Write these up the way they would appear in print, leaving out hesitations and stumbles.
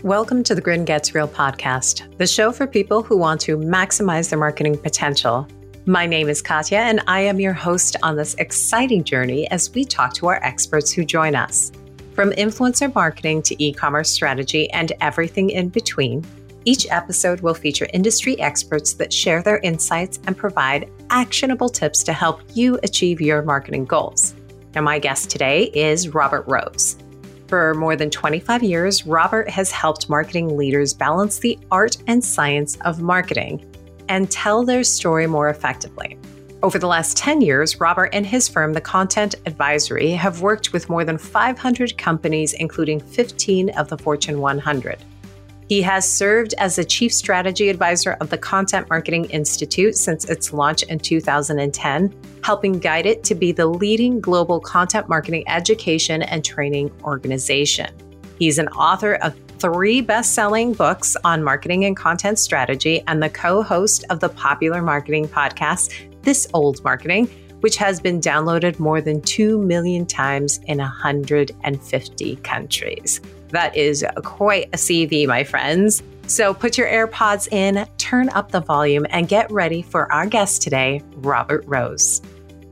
Welcome to the Grin Gets Real podcast, the show for people who want to maximize their marketing potential. My name is Katya, and I am your host on this exciting journey as we talk to our experts who join us. From influencer marketing to e-commerce strategy and everything in between, each episode will feature industry experts that share their insights and provide actionable tips to help you achieve your marketing goals. Now, my guest today is Robert Rose. For more than 25 years, Robert has helped marketing leaders balance the art and science of marketing and tell their story more effectively. Over the last 10 years, Robert and his firm, The Content Advisory, have worked with more than 500 companies, including 15 of the Fortune 100. He has served as the Chief Strategy Advisor of the Content Marketing Institute since its launch in 2010, helping guide it to be the leading global content marketing education and training organization. He's an author of 3 best-selling books on marketing and content strategy and the co-host of the popular marketing podcast, This Old Marketing, which has been downloaded more than 2 million times in 150 countries. That is quite a CV, my friends. So put your AirPods in, turn up the volume, and get ready for our guest today, Robert Rose.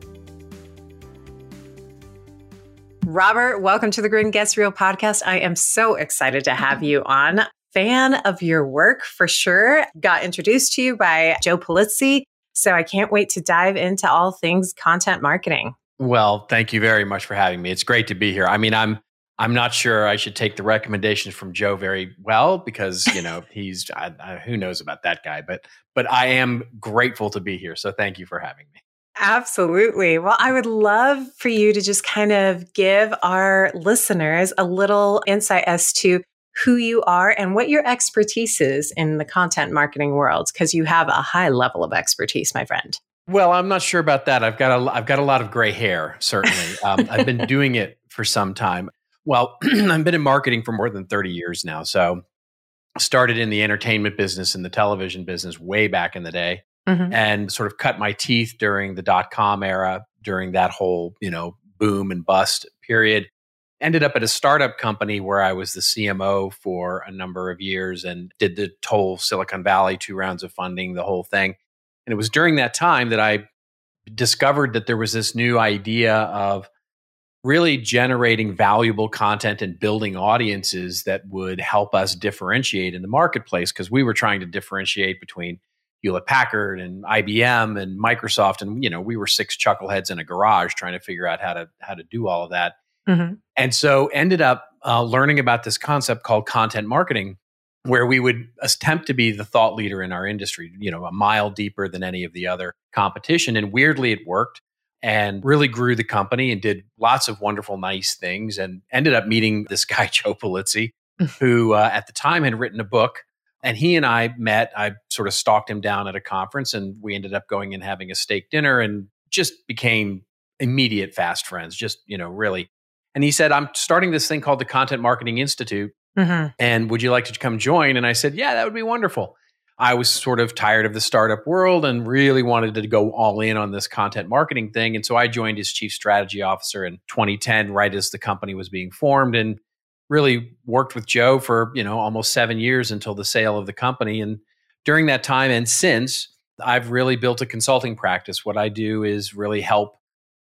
Robert, welcome to the Grin Gets Real podcast. I am so excited to have you on. Fan of your work for sure. Got introduced to you by Joe Pulizzi. So I can't wait to dive into all things content marketing. Well, thank you very much for having me. It's great to be here. I mean, I'm not sure I should take the recommendations from Joe very well because, you know, he's who knows about that guy, but I am grateful to be here. So thank you for having me. Absolutely. Well, I would love for you to just kind of give our listeners a little insight as to who you are and what your expertise is in the content marketing world, because you have a high level of expertise, my friend. Well, I'm not sure about that. I've got a lot of gray hair, certainly. I've been doing it for some time. Well, I've been in marketing for more than 30 years now. So started in the entertainment business and the television business way back in the day, and sort of cut my teeth during the .com era, during that whole, boom and bust period. Ended up at a startup company where I was the CMO for a number of years and did the whole Silicon Valley, 2 rounds of funding, the whole thing. And it was during that time that I discovered that there was this new idea of really generating valuable content and building audiences that would help us differentiate in the marketplace, because we were trying to differentiate between Hewlett-Packard and IBM and Microsoft. And, we were 6 chuckleheads in a garage trying to figure out how to do all of that. And so ended up learning about this concept called content marketing, where we would attempt to be the thought leader in our industry, a mile deeper than any of the other competition. And weirdly, it worked and really grew the company and did lots of wonderful, nice things, and ended up meeting this guy, Joe Pulizzi, who at the time had written a book. And he and I met. I sort of stalked him down at a conference, and we ended up going and having a steak dinner and just became immediate fast friends, just, really. And he said, I'm starting this thing called the Content Marketing Institute. And would you like to come join? And I said, yeah, that would be wonderful. I was sort of tired of the startup world and really wanted to go all in on this content marketing thing. And so I joined as Chief Strategy Officer in 2010, right as the company was being formed, and really worked with Joe for, almost 7 years until the sale of the company. And during that time and since, I've really built a consulting practice. What I do is really help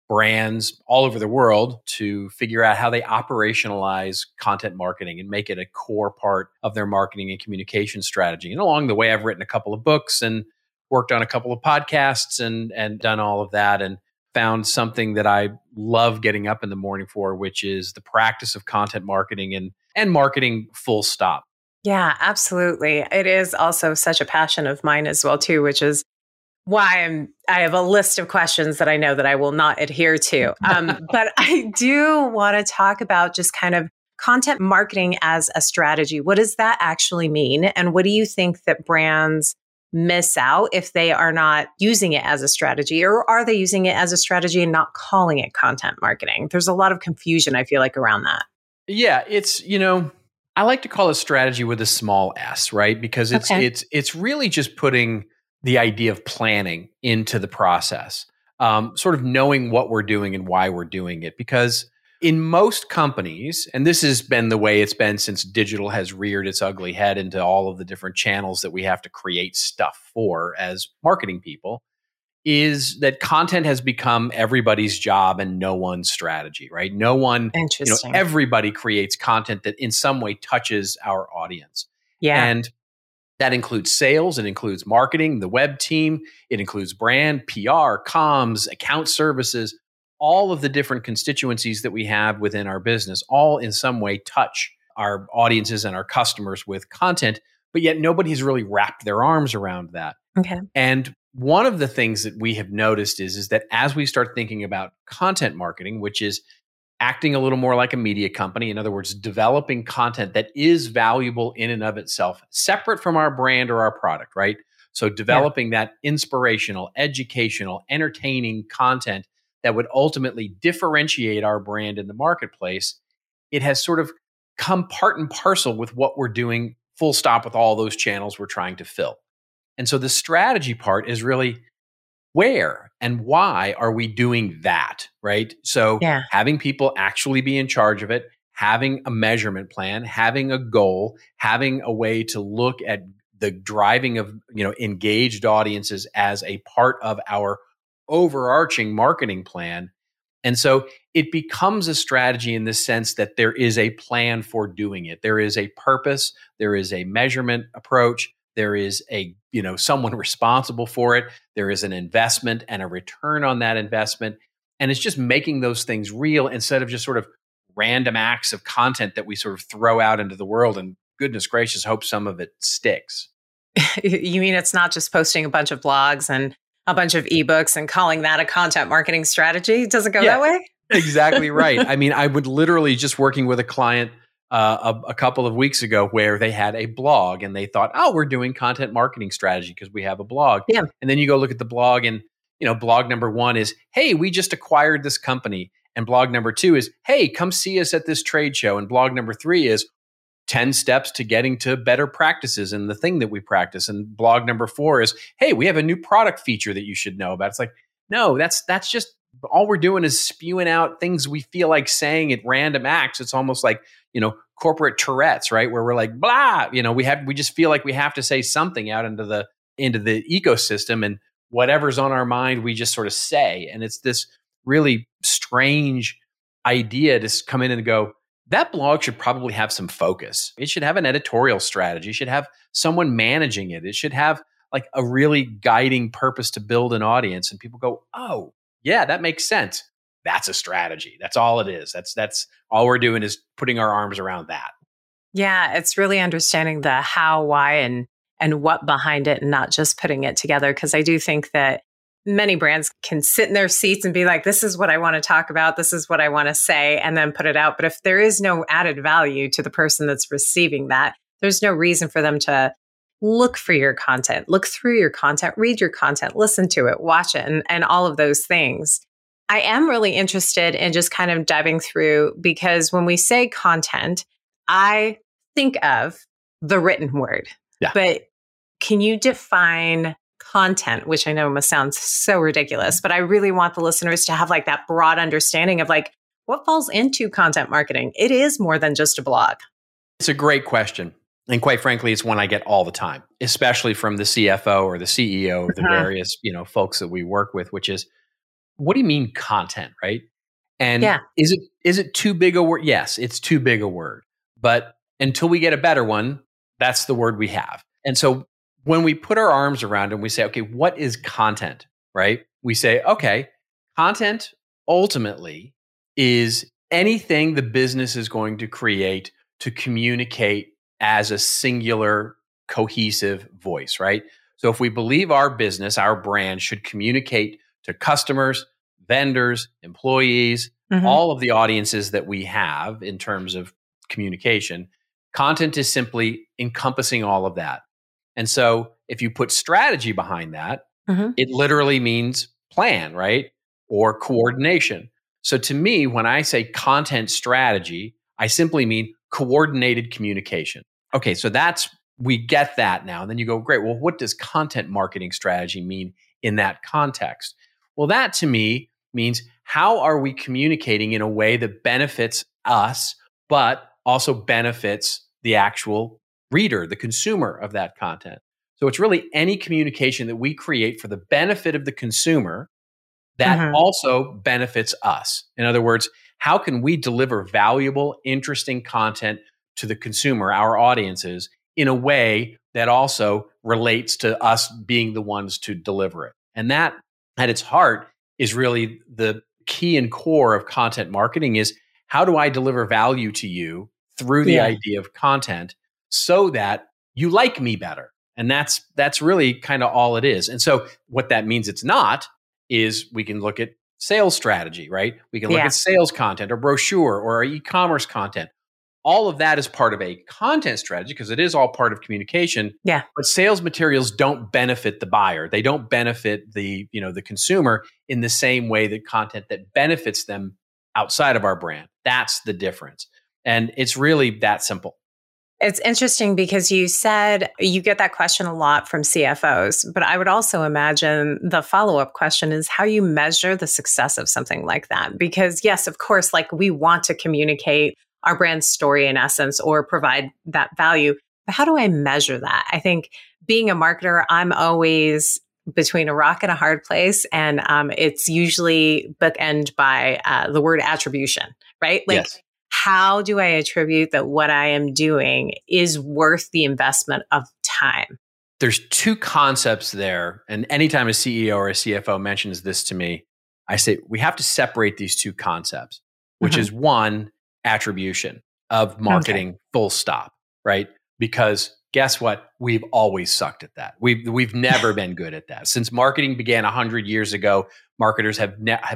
brands all over the world to figure out how they operationalize content marketing and make it a core part of their marketing and communication strategy. And along the way, I've written a couple of books and worked on a couple of podcasts and done all of that, and found something that I love getting up in the morning for, which is the practice of content marketing and marketing full stop. Yeah, absolutely. It is also such a passion of mine as well, too, which is why I have a list of questions that I know that I will not adhere to. But I do want to talk about just kind of content marketing as a strategy. What does that actually mean? And what do you think that brands miss out if they are not using it as a strategy, or are they using it as a strategy and not calling it content marketing? There's a lot of confusion, I feel like, around that. Yeah, it's, I like to call it strategy with a small s, right? Because it's really just putting the idea of planning into the process, sort of knowing what we're doing and why we're doing it. Because In most companies, and this has been the way it's been since digital has reared its ugly head into all of the different channels that we have to create stuff for as marketing people, is that content has become everybody's job and no one's strategy, right? No one, Interesting. everybody creates content that in some way touches our audience. Yeah. And that includes sales, it includes marketing, the web team, it includes brand, PR, comms, account services, all of the different constituencies that we have within our business, all in some way touch our audiences and our customers with content, but yet nobody has really wrapped their arms around that. Okay. And one of the things that we have noticed is that as we start thinking about content marketing, which is acting a little more like a media company, in other words, developing content that is valuable in and of itself, separate from our brand or our product, right? So developing that inspirational, educational, entertaining content that would ultimately differentiate our brand in the marketplace, it has sort of come part and parcel with what we're doing, full stop, with all those channels we're trying to fill. And so the strategy part is really, where and why are we doing that, right? So having people actually be in charge of it, having a measurement plan, having a goal, having a way to look at the driving of, engaged audiences as a part of our overarching marketing plan. And so it becomes a strategy in the sense that there is a plan for doing it. There is a purpose, there is a measurement approach, there is a, someone responsible for it. There is an investment and a return on that investment. And it's just making those things real instead of just sort of random acts of content that we sort of throw out into the world and goodness gracious, hope some of it sticks. You mean it's not just posting a bunch of blogs and a bunch of ebooks and calling that a content marketing strategy? Does it go that way? Exactly right. I mean, I would literally just working with a client a couple of weeks ago where they had a blog and they thought, oh, we're doing content marketing strategy because we have a blog. Yeah. And then you go look at the blog and, blog number 1 is, hey, we just acquired this company. And blog number 2 is, hey, come see us at this trade show. And blog number 3 is 10 steps to getting to better practices in the thing that we practice. And blog number 4 is, hey, we have a new product feature that you should know about. It's like, no, that's just all we're doing is spewing out things we feel like saying at random acts. It's almost like, corporate Tourette's, right? Where we're like, blah, we just feel like we have to say something out into the ecosystem, and whatever's on our mind, we just sort of say. And it's this really strange idea to come in and go, that blog should probably have some focus. It should have an editorial strategy. It should have someone managing it. It should have like a really guiding purpose to build an audience. And people go, oh, yeah, that makes sense. That's a strategy. That's all it is. That's all we're doing is putting our arms around that. Yeah, it's really understanding the how, why, and what behind it, and not just putting it together. Because I do think that many brands can sit in their seats and be like, this is what I want to talk about. This is what I want to say, and then put it out. But if there is no added value to the person that's receiving that, there's no reason for them to look for your content, look through your content, read your content, listen to it, watch it, and all of those things. I am really interested in just kind of diving through, because when we say content, I think of the written word. Yeah. But can you define content, which I know must sound so ridiculous, but I really want the listeners to have like that broad understanding of like what falls into content marketing. It is more than just a blog. It's a great question. And quite frankly, it's one I get all the time, especially from the CFO or the CEO of the various, folks that we work with, which is, what do you mean content, right? And is it too big a word? Yes, it's too big a word. But until we get a better one, that's the word we have. And so when we put our arms around it and we say, okay, what is content, right? We say, okay, content ultimately is anything the business is going to create to communicate as a singular, cohesive voice, right? So if we believe our business, our brand should communicate to customers, vendors, employees, all of the audiences that we have in terms of communication, content is simply encompassing all of that. And so if you put strategy behind that, it literally means plan, right? Or coordination. So to me, when I say content strategy, I simply mean coordinated communication. Okay, so we get that now. And then you go, great, well, what does content marketing strategy mean in that context? Well, that to me means, how are we communicating in a way that benefits us, but also benefits the actual reader, the consumer of that content? So it's really any communication that we create for the benefit of the consumer that also benefits us. In other words, how can we deliver valuable, interesting content to the consumer, our audiences, in a way that also relates to us being the ones to deliver it? And that, at its heart, is really the key and core of content marketing is how do I deliver value to you through the idea of content so that you like me better? And that's really kind of all it is. And so what that means it's not is we can look at sales strategy, right? We can look at sales content or brochure or our e-commerce content. All of that is part of a content strategy because it is all part of communication. Yeah. But sales materials don't benefit the buyer. They don't benefit the consumer in the same way that content that benefits them outside of our brand. That's the difference. And it's really that simple. It's interesting because you said you get that question a lot from CFOs, but I would also imagine the follow-up question is how you measure the success of something like that. Because yes, of course, like we want to communicate our brand story in essence or provide that value. But how do I measure that? I think being a marketer, I'm always between a rock and a hard place. And it's usually bookend by the word attribution, right? Like, yes. How do I attribute that what I am doing is worth the investment of time? There's two concepts there. And anytime a CEO or a CFO mentions this to me, I say, we have to separate these two concepts, which is one, attribution of marketing, full stop, right? Because guess what? We've always sucked at that. We've never been good at that. Since marketing began 100 years ago, marketers have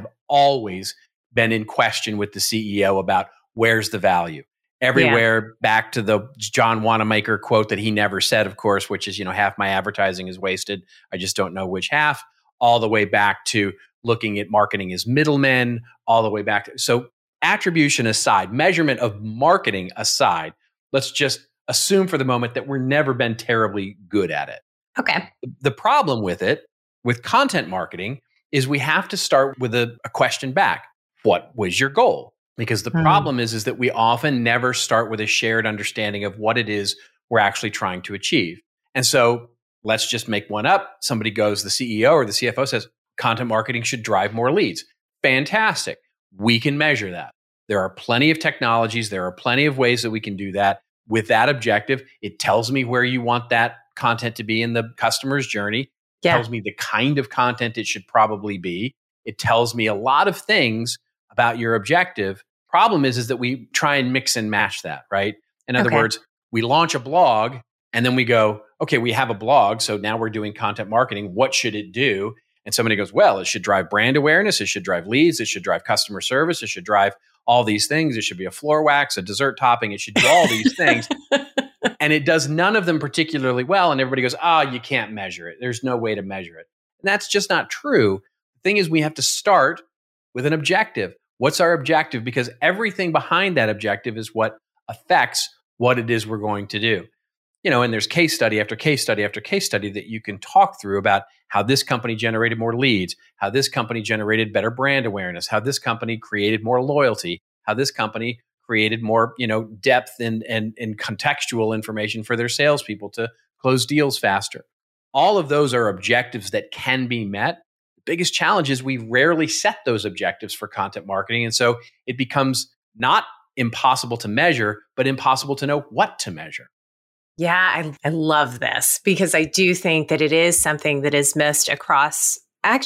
always been in question with the CEO about where's the value? Everywhere back to the John Wanamaker quote that he never said, of course, which is, half my advertising is wasted. I just don't know which half, all the way back to looking at marketing as middlemen, all the way back to, so attribution aside, measurement of marketing aside, let's just assume for the moment that we've never been terribly good at it. Okay. The problem with it, with content marketing, is we have to start with a question back. What was your goal? Because the problem is that we often never start with a shared understanding of what it is we're actually trying to achieve. And so let's just make one up. Somebody goes, the CEO or the CFO says, content marketing should drive more leads. Fantastic. We can measure that. There are plenty of technologies. There are plenty of ways that we can do that with that objective. It tells me where you want that content to be in the customer's journey. It tells me the kind of content it should probably be. It tells me a lot of things about your objective. Problem is that we try and mix and match that, right? In other words, we launch a blog and then we go, okay, we have a blog. So now we're doing content marketing. What should it do? And somebody goes, well, it should drive brand awareness. It should drive leads. It should drive customer service. It should drive all these things. It should be a floor wax, a dessert topping. It should do all these things. And it does none of them particularly well. And everybody goes, you can't measure it. There's no way to measure it. And that's just not true. The thing is, we have to start with an objective. What's our objective? Because everything behind that objective is what affects what it is we're going to do. And there's case study after case study after case study that you can talk through about how this company generated more leads, how this company generated better brand awareness, how this company created more loyalty, how this company created more, depth and contextual information for their salespeople to close deals faster. All of those are objectives that can be met. Biggest challenge is we rarely set those objectives for content marketing. And so it becomes not impossible to measure, but impossible to know what to measure. Yeah, I love this because I do think that it is something that is missed across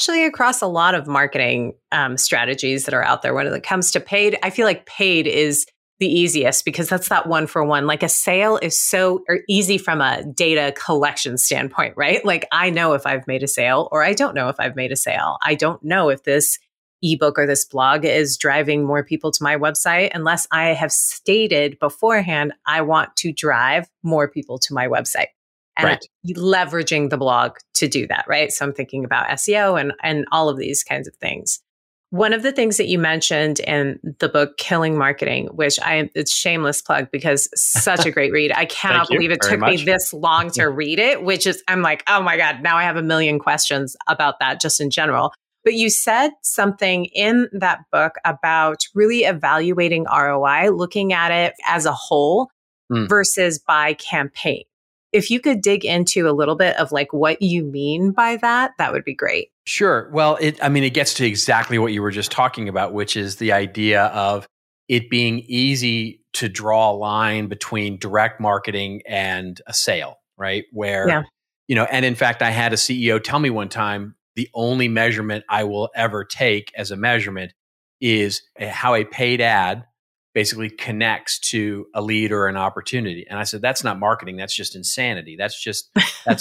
a lot of marketing strategies that are out there. When it comes to paid, I feel like paid is the easiest because that's that one for one. Like a sale is so easy from a data collection standpoint, right? Like I know if I've made a sale or I don't know if I've made a sale. I don't know if this ebook or this blog is driving more people to my website unless I have stated beforehand, I want to drive more people to my website. And leveraging the blog to do that, right? So I'm thinking about SEO and all of these kinds of things. One of the things that you mentioned in the book, Killing Marketing, which it's shameless plug because such a great read. I cannot believe it took me this long to read it, which is, I'm like, oh my God, now I have a million questions about that just in general. But you said something in that book about really evaluating ROI, looking at it as a whole versus by campaign. If you could dig into a little bit of like what you mean by that, that would be great. Sure. Well, it gets to exactly what you were just talking about, which is the idea of it being easy to draw a line between direct marketing and a sale, right? Where, and in fact, I had a CEO tell me one time, the only measurement I will ever take as a measurement is how a paid ad basically connects to a lead or an opportunity. And I said, that's not marketing. That's just insanity. That's just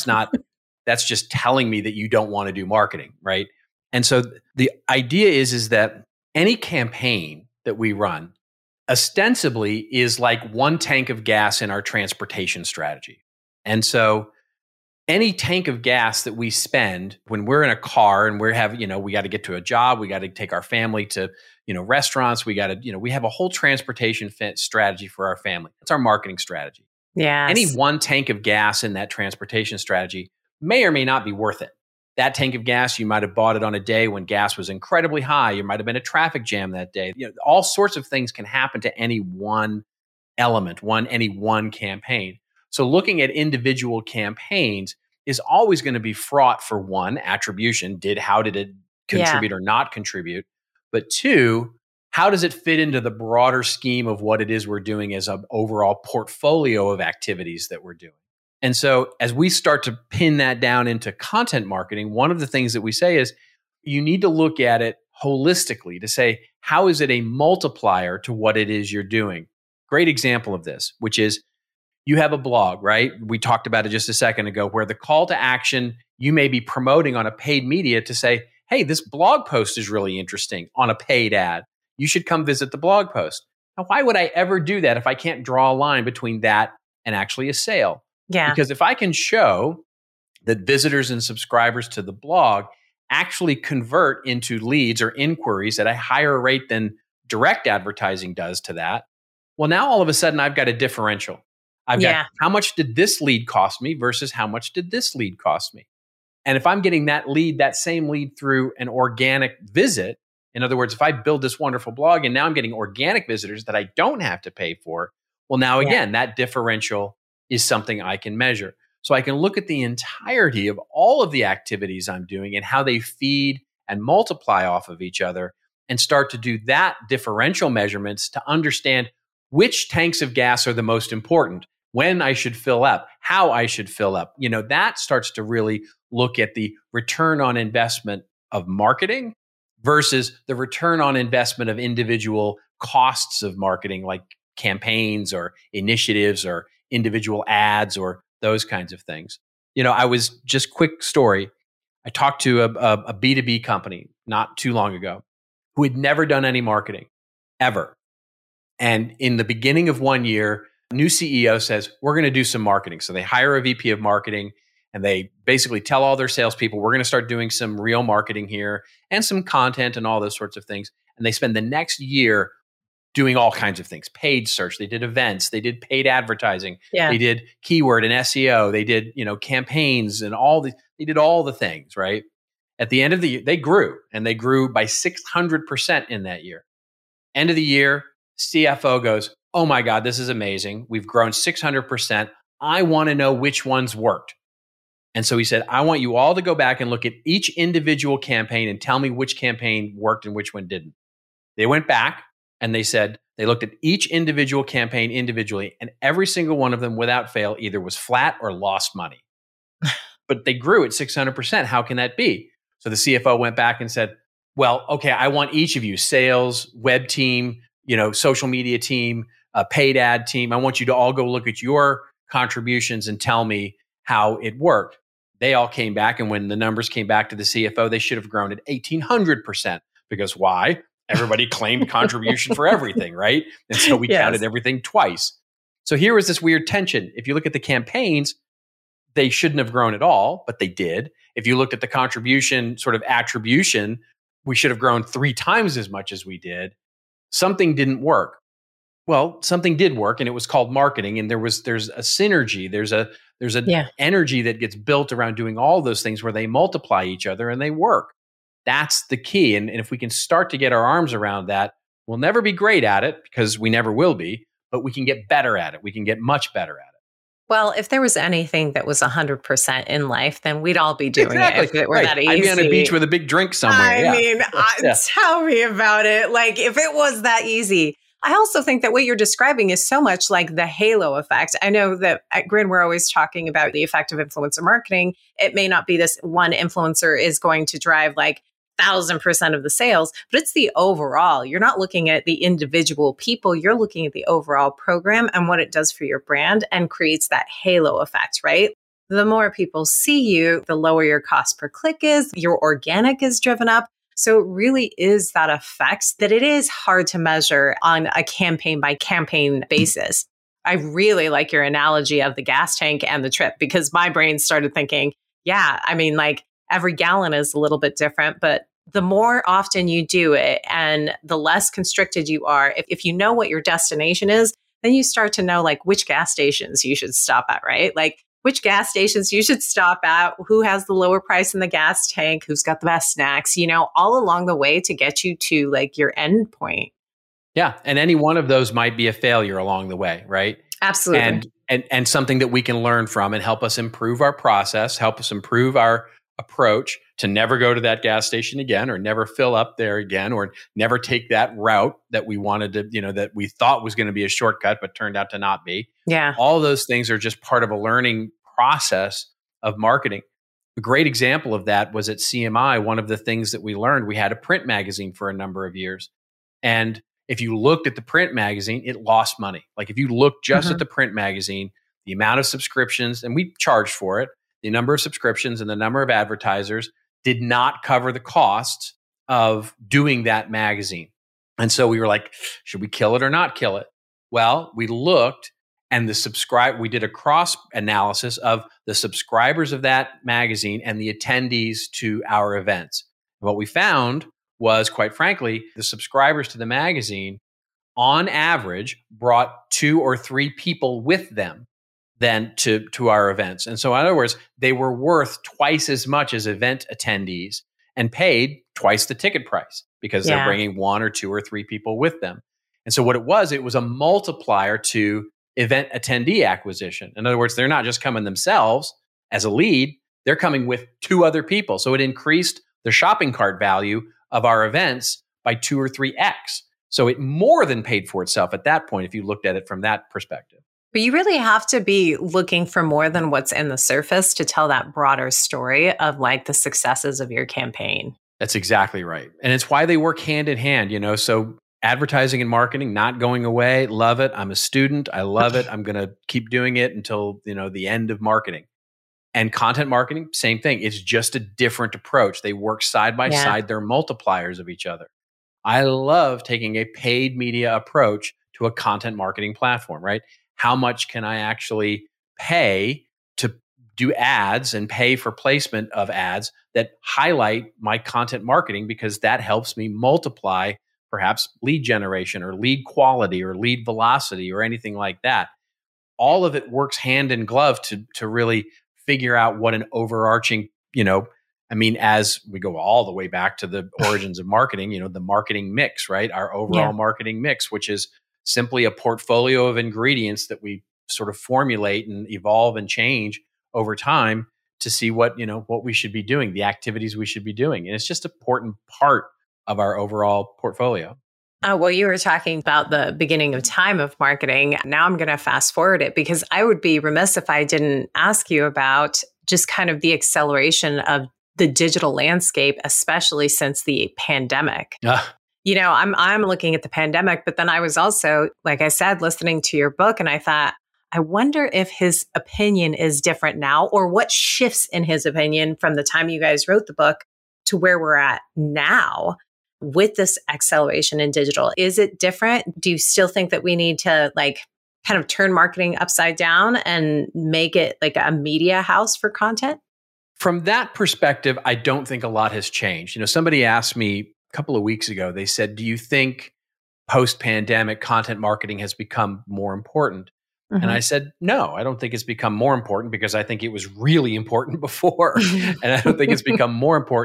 telling me that you don't want to do marketing, right? And so the idea is that any campaign that we run ostensibly is like one tank of gas in our transportation strategy. And so any tank of gas that we spend when we're in a car and we got to get to a job, we got to take our family to, restaurants, we got to, we have a whole transportation strategy for our family. It's our marketing strategy. Yeah. Any one tank of gas in that transportation strategy may or may not be worth it. That tank of gas, you might have bought it on a day when gas was incredibly high. You might have been a traffic jam that day. All sorts of things can happen to any one element, any one campaign. So looking at individual campaigns is always going to be fraught for one, attribution. How did it contribute or not contribute? But two, how does it fit into the broader scheme of what it is we're doing as an overall portfolio of activities that we're doing? And so as we start to pin that down into content marketing, one of the things that we say is you need to look at it holistically to say, how is it a multiplier to what it is you're doing? Great example of this, which is you have a blog, right? We talked about it just a second ago, where the call to action you may be promoting on a paid media to say, hey, this blog post is really interesting on a paid ad. You should come visit the blog post. Now, why would I ever do that if I can't draw a line between that and actually a sale? Yeah. Because if I can show that visitors and subscribers to the blog actually convert into leads or inquiries at a higher rate than direct advertising does to that, well, now all of a sudden I've got a differential. I've got how much did this lead cost me versus how much did this lead cost me? And if I'm getting that same lead through an organic visit, in other words, if I build this wonderful blog and now I'm getting organic visitors that I don't have to pay for, well, now again, that differential is something I can measure. So I can look at the entirety of all of the activities I'm doing and how they feed and multiply off of each other and start to do that differential measurements to understand which tanks of gas are the most important, when I should fill up, how I should fill up. That starts to really look at the return on investment of marketing versus the return on investment of individual costs of marketing, like campaigns or initiatives or individual ads or those kinds of things. I was just quick story. I talked to a B2B company not too long ago who had never done any marketing ever. And in the beginning of one year, new CEO says, we're going to do some marketing. So they hire a VP of marketing and they basically tell all their salespeople, we're going to start doing some real marketing here and some content and all those sorts of things. And they spend the next year doing all kinds of things, paid search. They did events, they did paid advertising, they did keyword and SEO, they did, campaigns and they did all the things, right? At the end of the year, they grew by 600% in that year. End of the year, CFO goes, oh my God, this is amazing. We've grown 600%. I want to know which ones worked. And so he said, I want you all to go back and look at each individual campaign and tell me which campaign worked and which one didn't. They went back and they said, they looked at each individual campaign individually, and every single one of them without fail either was flat or lost money. But they grew at 600%. How can that be? So the CFO went back and said, well, okay, I want each of you, sales, web team, social media team, paid ad team. I want you to all go look at your contributions and tell me how it worked. They all came back, and when the numbers came back to the CFO, they should have grown at 1,800%. Because why? Everybody claimed contribution for everything, right? And so we counted everything twice. So here was this weird tension. If you look at the campaigns, they shouldn't have grown at all, but they did. If you looked at the contribution sort of attribution, we should have grown 3 times as much as we did. Something didn't work. Well, something did work, and it was called marketing. And there's a synergy. There's an energy that gets built around doing all those things where they multiply each other and they work. That's the key. And if we can start to get our arms around that, we'll never be great at it because we never will be, but we can get better at it. We can get much better at it. Well, if there was anything that was 100% in life, then we'd all be doing it if it were that easy. I'd be on a beach with a big drink somewhere. I mean, tell me about it. Like, if it was that easy. I also think that what you're describing is so much like the halo effect. I know that at Grin, we're always talking about the effect of influencer marketing. It may not be this one influencer is going to drive like 1,000% of the sales, but it's the overall. You're not looking at the individual people. You're looking at the overall program and what it does for your brand and creates that halo effect, right? The more people see you, the lower your cost per click is, your organic is driven up. So it really is that effect that it is hard to measure on a campaign by campaign basis. I really like your analogy of the gas tank and the trip because my brain started thinking, yeah, I mean, like every gallon is a little bit different, but the more often you do it and the less constricted you are, if you know what your destination is, then you start to know like which gas stations you should stop at, right? Like which gas stations you should stop at, who has the lower price in the gas tank, who's got the best snacks, all along the way to get you to like your end point. Yeah. And any one of those might be a failure along the way, right? Absolutely. And something that we can learn from and help us improve our process, help us improve our approach to never go to that gas station again or never fill up there again or never take that route that we wanted to, that we thought was going to be a shortcut, but turned out to not be. Yeah. All those things are just part of a learning process of marketing. A great example of that was at CMI. One of the things that we learned, we had a print magazine for a number of years. And if you looked at the print magazine, it lost money. Like if you looked just at the print magazine, the amount of subscriptions, and we charged for it, the number of subscriptions and the number of advertisers did not cover the costs of doing that magazine. And so we were like, should we kill it or not kill it? Well, we looked and we did a cross analysis of the subscribers of that magazine and the attendees to our events. What we found was, quite frankly, the subscribers to the magazine on average brought 2 or 3 people with them than to our events. And so in other words, they were worth twice as much as event attendees and paid twice the ticket price because they're bringing 1 or 2 or 3 people with them. And so what it was a multiplier to event attendee acquisition. In other words, they're not just coming themselves as a lead, they're coming with 2 other people. So it increased the shopping cart value of our events by 2 or 3x. So it more than paid for itself at that point if you looked at it from that perspective. But you really have to be looking for more than what's in the surface to tell that broader story of like the successes of your campaign. That's exactly right. And it's why they work hand in hand, So advertising and marketing not going away. Love it. I'm a student. I love it. I'm going to keep doing it until, the end of marketing. And content marketing, same thing. It's just a different approach. They work side by side. They're multipliers of each other. I love taking a paid media approach to a content marketing platform, right? How much can I actually pay to do ads and pay for placement of ads that highlight my content marketing because that helps me multiply perhaps lead generation or lead quality or lead velocity or anything like that. All of it works hand in glove to really figure out what an overarching, as we go all the way back to the origins of marketing, the marketing mix, right? Our overall marketing mix, which is simply a portfolio of ingredients that we sort of formulate and evolve and change over time to see what we should be doing, the activities we should be doing. And it's just an important part of our overall portfolio. Well, you were talking about the beginning of time of marketing. Now I'm going to fast forward it because I would be remiss if I didn't ask you about just kind of the acceleration of the digital landscape, especially since the pandemic. I'm looking at the pandemic, but then I was also, like I said, listening to your book and I thought, I wonder if his opinion is different now or what shifts in his opinion from the time you guys wrote the book to where we're at now with this acceleration in digital. Is it different? Do you still think that we need to kind of turn marketing upside down and make it like a media house for content? From that perspective, I don't think a lot has changed. Somebody asked me a couple of weeks ago, they said, do you think post-pandemic content marketing has become more important? Mm-hmm. And I said, no, I don't think it's become more important because I think it was really important before. And I don't think it's become more important.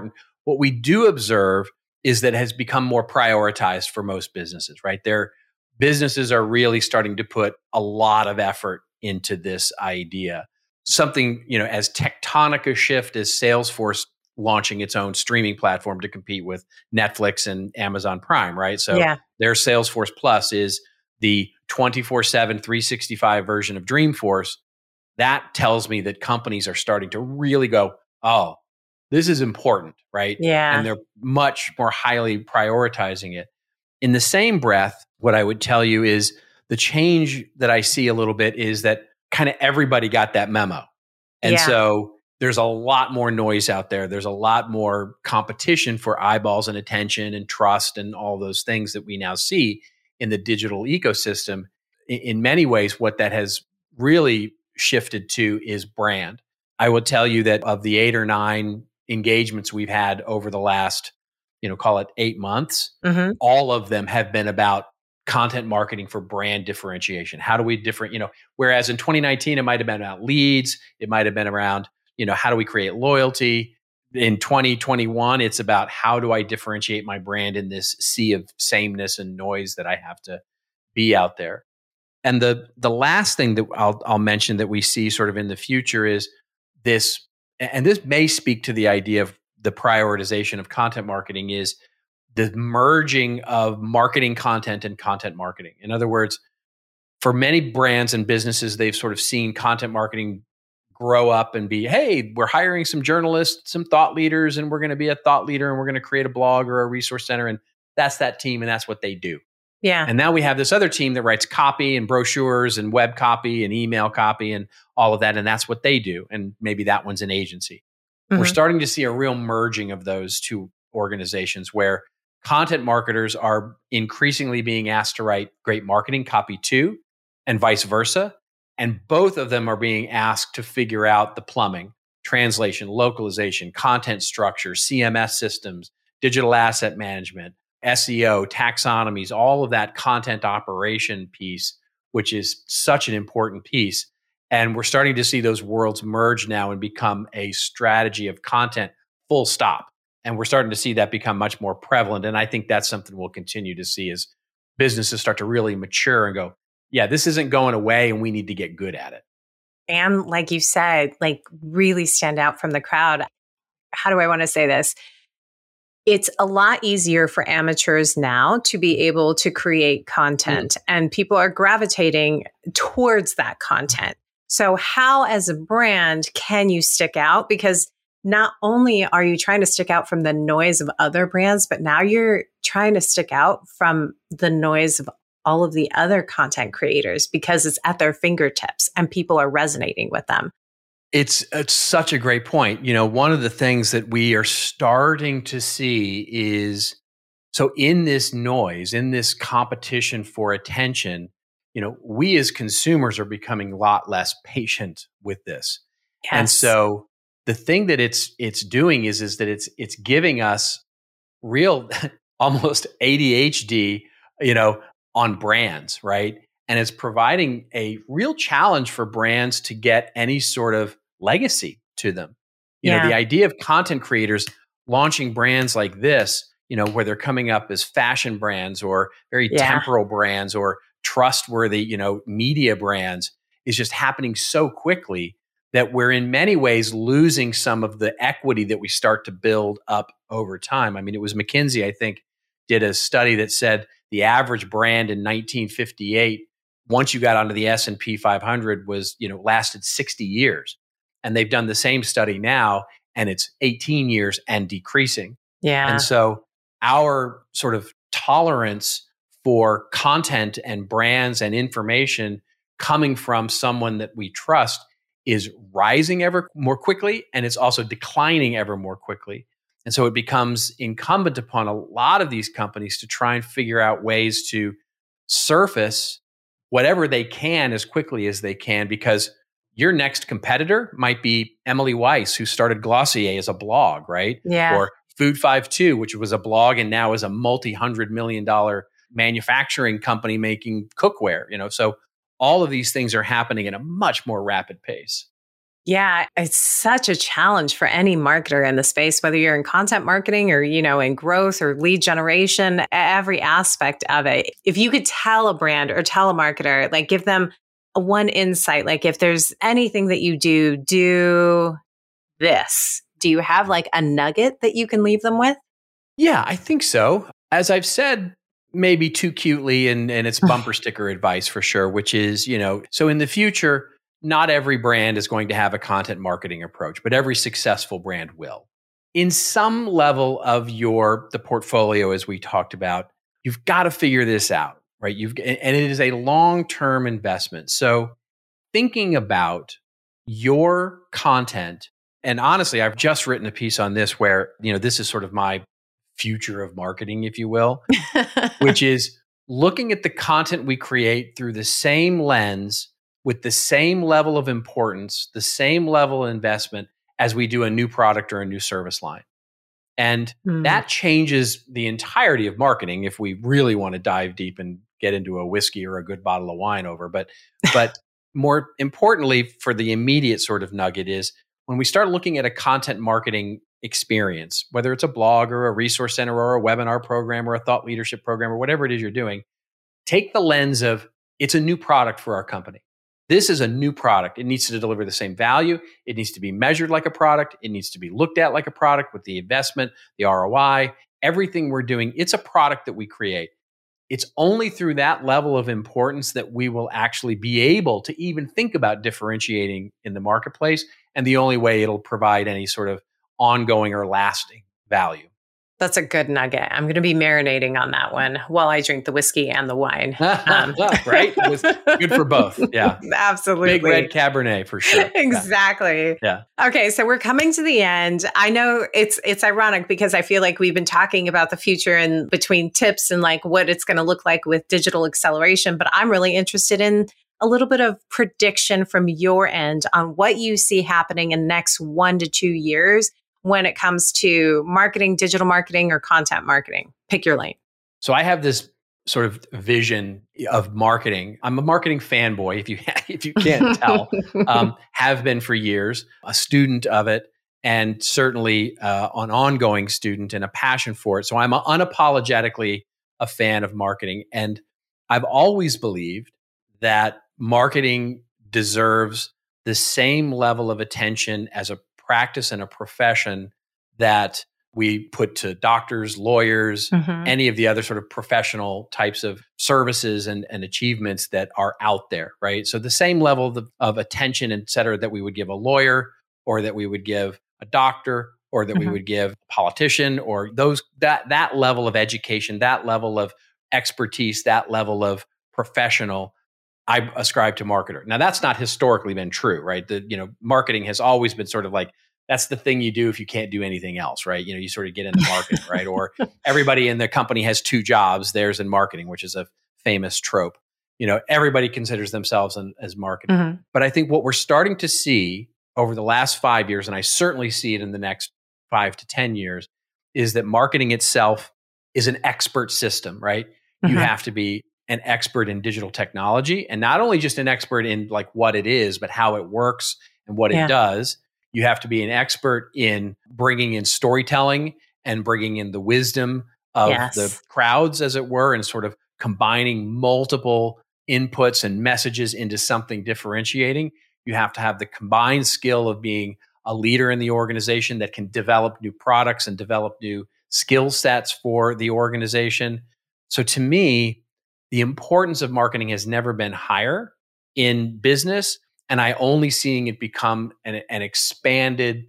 what we do observe is that it has become more prioritized for most businesses, right? Their businesses are really starting to put a lot of effort into this idea. Something, as tectonic a shift as Salesforce launching its own streaming platform to compete with Netflix and Amazon Prime, right? So their Salesforce Plus is the 24/7, 365 version of Dreamforce. That tells me that companies are starting to really go, oh, this is important, right? Yeah. And they're much more highly prioritizing it. In the same breath, what I would tell you is the change that I see a little bit is that kind of everybody got that memo. And so there's a lot more noise out there. There's a lot more competition for eyeballs and attention and trust and all those things that we now see in the digital ecosystem. In many ways, what that has really shifted to is brand. I will tell you that of the 8 or 9 engagements we've had over the last, call it 8 months, all of them have been about content marketing for brand differentiation. How do we whereas in 2019, it might have been about leads. It might have been around, how do we create loyalty? In 2021, it's about how do I differentiate my brand in this sea of sameness and noise that I have to be out there. And the last thing that I'll mention that we see sort of in the future is this, and this may speak to the idea of the prioritization of content marketing, is the merging of marketing content and content marketing. In other words, for many brands and businesses, they've sort of seen content marketing grow up and be, hey, we're hiring some journalists, some thought leaders, and we're going to be a thought leader and we're going to create a blog or a resource center. And that's that team and that's what they do. Yeah. And now we have this other team that writes copy and brochures and web copy and email copy and all of that. And that's what they do. And maybe that one's an agency. We're starting to see a real merging of those two organizations where content marketers are increasingly being asked to write great marketing copy too, and vice versa. And both of them are being asked to figure out the plumbing, translation, localization, content structure, CMS systems, digital asset management, SEO, taxonomies, all of that content operation piece, which is such an important piece. And we're starting to see those worlds merge now and become a strategy of content, full stop. And we're starting to see that become much more prevalent. And I think that's something we'll continue to see as businesses start to really mature and go, yeah, this isn't going away and we need to get good at it. And like you said, really stand out from the crowd. How do I want to say this? It's a lot easier for amateurs now to be able to create content, and people are gravitating towards that content. So how, as a brand, can you stick out? Because not only are you trying to stick out from the noise of other brands, but now you're trying to stick out from the noise of all of the other content creators because it's at their fingertips and people are resonating with them. It's such a great point. One of the things that we are starting to see is, so in this noise, in this competition for attention, we as consumers are becoming a lot less patient with this. Yes. And so the thing that it's doing is that it's giving us real almost ADHD, on brands, right? And it's providing a real challenge for brands to get any sort of legacy to them. The idea of content creators launching brands like this, where they're coming up as fashion brands or very temporal brands or trustworthy, media brands, is just happening so quickly that we're in many ways losing some of the equity that we start to build up over time. I mean, it was McKinsey, I think, did a study that said the average brand in 1958, once you got onto the S&P 500, was, lasted 60 years. And they've done the same study now, and it's 18 years and decreasing. Yeah. And so our sort of tolerance for content and brands and information coming from someone that we trust is rising ever more quickly, and it's also declining ever more quickly. And so it becomes incumbent upon a lot of these companies to try and figure out ways to surface whatever they can as quickly as they can, because your next competitor might be Emily Weiss, who started Glossier as a blog, right? Yeah. Or Food52, which was a blog and now is a multi-$100 million manufacturing company making cookware, So all of these things are happening at a much more rapid pace. Yeah, it's such a challenge for any marketer in the space, whether you're in content marketing or, in growth or lead generation, every aspect of it. If you could tell a brand or tell a marketer, like give them one insight, like if there's anything that you do this. Do you have like a nugget that you can leave them with? Yeah, I think so. As I've said, maybe too cutely, and it's bumper sticker advice for sure, which is, so in the future, not every brand is going to have a content marketing approach, but every successful brand will. In some level of the portfolio, as we talked about, you've got to figure this out, right? And it is a long-term investment. So thinking about your content, and honestly, I've just written a piece on this where, this is sort of my future of marketing, if you will, which is looking at the content we create through the same lens with the same level of importance, the same level of investment as we do a new product or a new service line. And that changes the entirety of marketing if we really want to dive deep and get into a whiskey or a good bottle of wine over. But more importantly, for the immediate sort of nugget is when we start looking at a content marketing experience, whether it's a blog or a resource center or a webinar program or a thought leadership program or whatever it is you're doing, take the lens of it's a new product for our company. This is a new product. It needs to deliver the same value. It needs to be measured like a product. It needs to be looked at like a product with the investment, the ROI, everything we're doing. It's a product that we create. It's only through that level of importance that we will actually be able to even think about differentiating in the marketplace, and the only way it'll provide any sort of ongoing or lasting value. That's a good nugget. I'm going to be marinating on that one while I drink the whiskey and the wine. Right? It was good for both. Yeah. Absolutely. Big red Cabernet for sure. Exactly. Yeah. Okay. So we're coming to the end. I know it's ironic because I feel like we've been talking about the future and between tips and like what it's going to look like with digital acceleration, but I'm really interested in a little bit of prediction from your end on what you see happening in the next 1 to 2 years when it comes to marketing, digital marketing, or content marketing. Pick your lane. So I have this sort of vision of marketing. I'm a marketing fanboy, if you can't tell. Have been for years, a student of it, and certainly an ongoing student and a passion for it. So I'm unapologetically a fan of marketing. And I've always believed that marketing deserves the same level of attention as a practice and a profession that we put to doctors, lawyers, any of the other sort of professional types of services and achievements that are out there, right? So the same level of attention, et cetera, that we would give a lawyer or that we would give a doctor or that we would give a politician or that level of education, that level of expertise, that level of professional, I ascribe to marketer. Now that's not historically been true, right? Marketing has always been sort of like, that's the thing you do if you can't do anything else, right? You sort of get into marketing, right? Or everybody in the company has 2 jobs, theirs in marketing, which is a famous trope. Everybody considers themselves as marketing. But I think what we're starting to see over the last 5 years, and I certainly see it in the next 5 to 10 years, is that marketing itself is an expert system, right? You have to be an expert in digital technology, and not only just an expert in like what it is, but how it works and what it does. You have to be an expert in bringing in storytelling and bringing in the wisdom of the crowds, as it were, and sort of combining multiple inputs and messages into something differentiating. You have to have the combined skill of being a leader in the organization that can develop new products and develop new skill sets for the organization. So to me, the importance of marketing has never been higher in business, and I only seeing it become an expanded,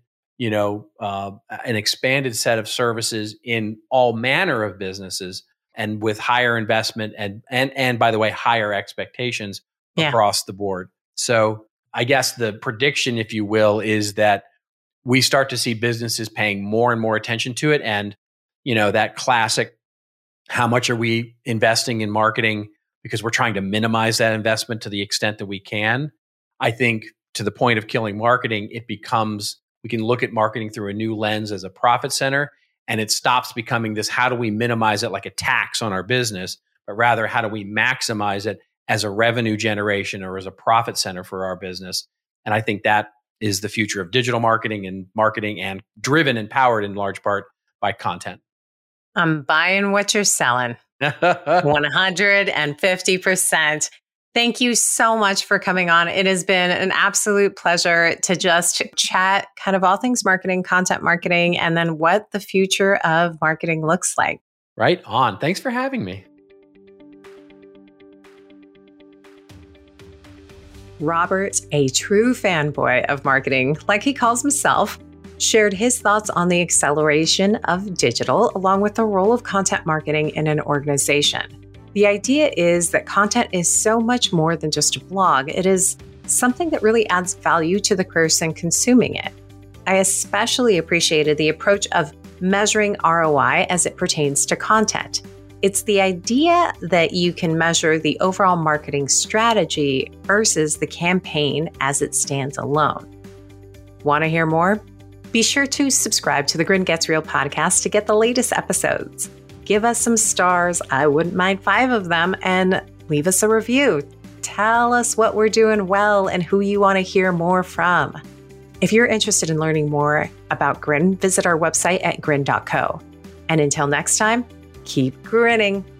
an expanded set of services in all manner of businesses, and with higher investment and by the way, higher expectations across the board. So I guess the prediction, if you will, is that we start to see businesses paying more and more attention to it, and that classic, how much are we investing in marketing because we're trying to minimize that investment to the extent that we can. I think to the point of killing marketing, it becomes, we can look at marketing through a new lens as a profit center, and it stops becoming this, how do we minimize it like a tax on our business, but rather how do we maximize it as a revenue generation or as a profit center for our business. And I think that is the future of digital marketing and driven and powered in large part by content. I'm buying what you're selling. 150%. Thank you so much for coming on. It has been an absolute pleasure to just chat kind of all things marketing, content marketing, and then what the future of marketing looks like. Right on. Thanks for having me. Robert, a true fanboy of marketing, like he calls himself, shared his thoughts on the acceleration of digital along with the role of content marketing in an organization. The idea is that content is so much more than just a blog. It is something that really adds value to the person consuming it. I especially appreciated the approach of measuring ROI as it pertains to content. It's the idea that you can measure the overall marketing strategy versus the campaign as it stands alone. Want to hear more? Be sure to subscribe to the Grin Gets Real podcast to get the latest episodes. Give us some stars, I wouldn't mind 5 of them, and leave us a review. Tell us what we're doing well and who you want to hear more from. If you're interested in learning more about Grin, visit our website at grin.co. And until next time, keep grinning.